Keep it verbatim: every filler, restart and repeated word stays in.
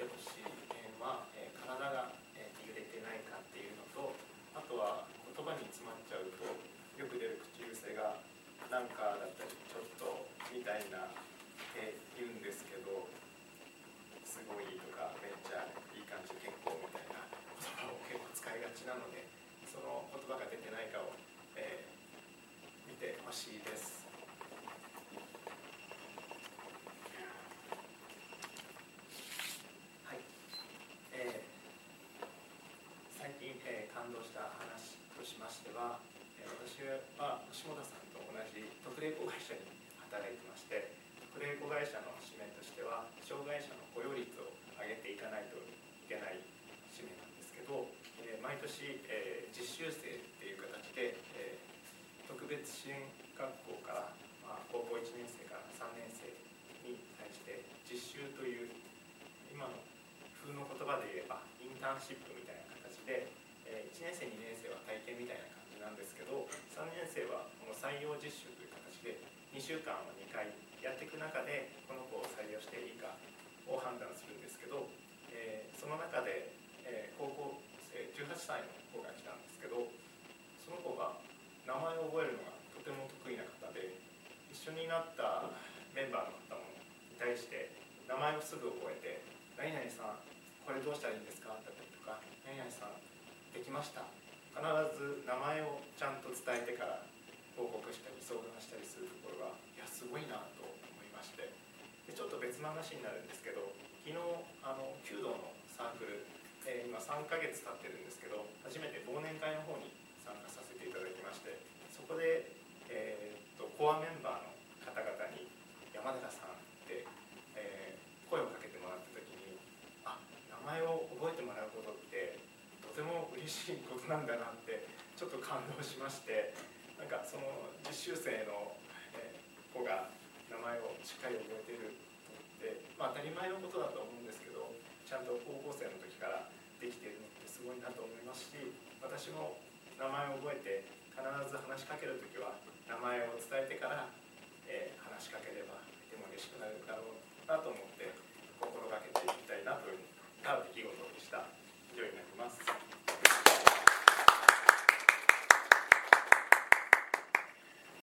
ほしい点は、えー、体が、えー、揺れてないかっていうのと、あとは言葉に詰まっちゃうとよく出る口癖が「なんか」だったり「ちょっと」みたいなって言うんですけど、すごいとかめっちゃいい感じ結構みたいな言葉を結構使いがちなので、その言葉が出てないかを、えー、見てほしいです。はい、えー、最近、えー、感動した話としましては、えー、私は下田さんと同じ特例子会社に働いてまして、特例子会社の使命としては障害者の雇用率を上げていかないといけない使命なんですけど、えー、毎年、えー、実習生っていう形で、えー、特別支援学校から、まあ、高校いちねん生からさんねん生に対して実習という今の風の言葉で言えばインターンシップみたいな形で、えー、いちねん生にねん生は体験みたいな感じなんですけど、さんねん生はこの採用実習という形でにしゅうかんをにかいやっていく中でこの子を採用していいかを判断するんですけど、えー、その中で、えー、高校生じゅうはっさいの子が来たんですけど、その子が名前を覚えるのがとても得意な方で、一緒になったメンバーの方もに対して名前をすぐ覚えて「何々さんこれどうしたらいいんですか?」だったりとか「何々さんできました」、必ず名前をちゃんと伝えてから報告したり相談したりするところがいやすごいなと思いまして、でちょっと別の話になるんですけど、昨日あの弓道のサークル、えー、今さんかげつ経ってるんですけど、初めて忘年会の方に参加させていただきまして、そこで、えー、っとコアメンバーの方々に「山寺さん」って、えー、声をかけてもらった時に、あ、名前を覚えてもらうことってとても嬉しいことなんだなってちょっと感動しまして、なんかその実習生の子が名前をしっかり覚えているとって、まあ、当たり前のことだと思うんですけど、ちゃんと高校生の時からできているのってすごいなと思いますし、私も名前を覚えて必ず話しかける時は名前を伝えてから、えー、話しかければ